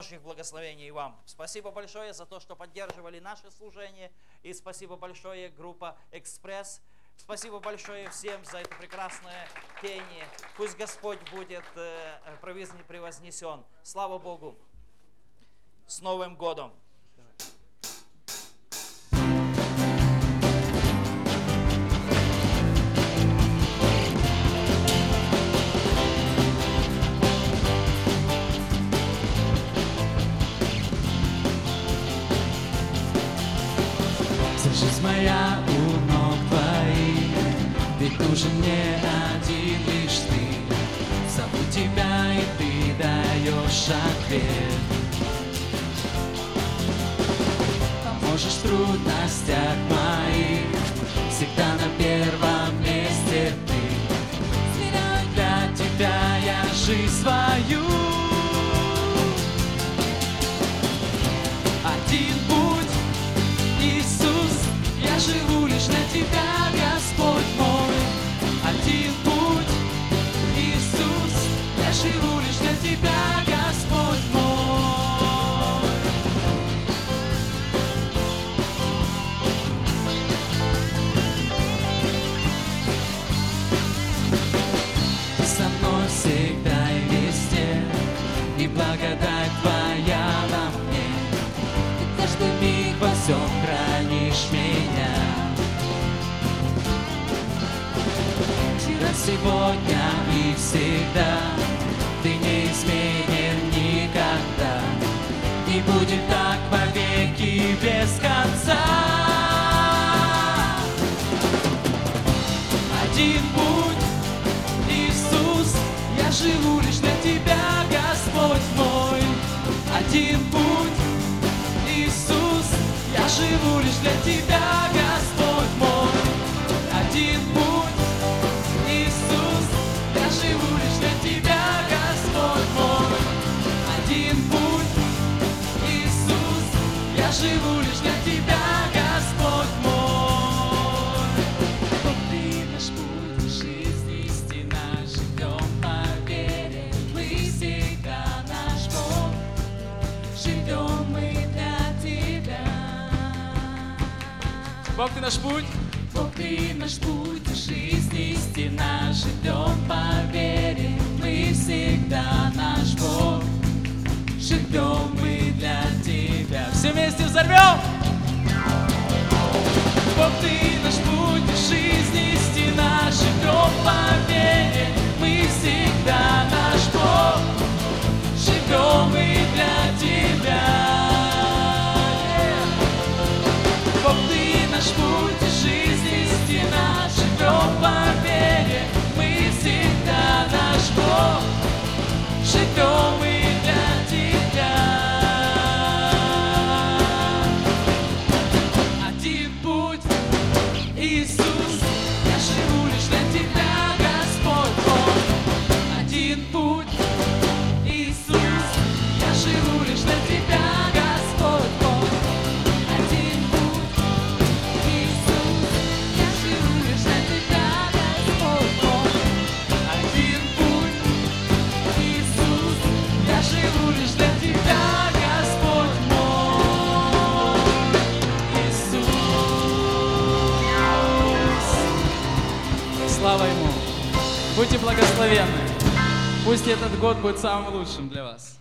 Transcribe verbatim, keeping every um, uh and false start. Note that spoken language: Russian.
Божьих благословений вам. Спасибо большое за то, что поддерживали наше служение. И спасибо большое группа «Экспресс». Спасибо большое всем за это прекрасное пение. Пусть Господь будет э, превознесен. Слава Богу. С Новым годом! Жизнь моя у ног твоих, ведь нужен мне один лишь ты. Зову тебя, и ты даешь ответ. Поможешь в трудностях моих, всегда на первом месте ты. Смиряю для тебя я жизнь свою. Один путь, Иисус, я живу лишь для Тебя, Господь мой. Один путь, Иисус, я живу лишь для Тебя, Господь мой. Ты со мной всегда и везде, и благодать Твоя во мне. Ты каждый миг во всем хранишь меня. Вчера, сегодня и всегда ты неизменен никогда, и будет так вовеки без конца. Один путь, Иисус, я живу лишь для Тебя, Господь мой. Один путь, Иисус, я живу лишь для Тебя, Господь мой. Один путь, Иисус, я живу лишь для Тебя, Господь мой. Один путь, Иисус, я живу лишь для Тебя, Господь мой. Вот Ты наш путь в жизни, истина, живем по вере. Мы всегда наш Бог, живем мы для Тебя. Бог, Ты наш путь. Бог, Ты наш путь в жизни, истина, живем по вере. Мы всегда наш Бог, живем мы для Тебя. Все вместе взорвем! Бог, Ты наш путь в жизни, истина, живем по вере. Мы всегда наш Бог, живем мы для Тебя. Бог, Ты наш путь в жизни, истина, живем по вере. Мы всегда наш Бог, живем мы для Тебя. Один путь, Иисус, я живу лишь для Тебя, Господь мой. Один путь, Иисус, я живу лишь для Тебя, Господь мой. Один путь, Иисус, я живу лишь для Тебя, Господь мой. Один путь, Иисус, я живу лишь для Тебя, Господь мой. Иисус. Слава Ему. Будьте благословенны. Пусть этот год будет самым лучшим для вас.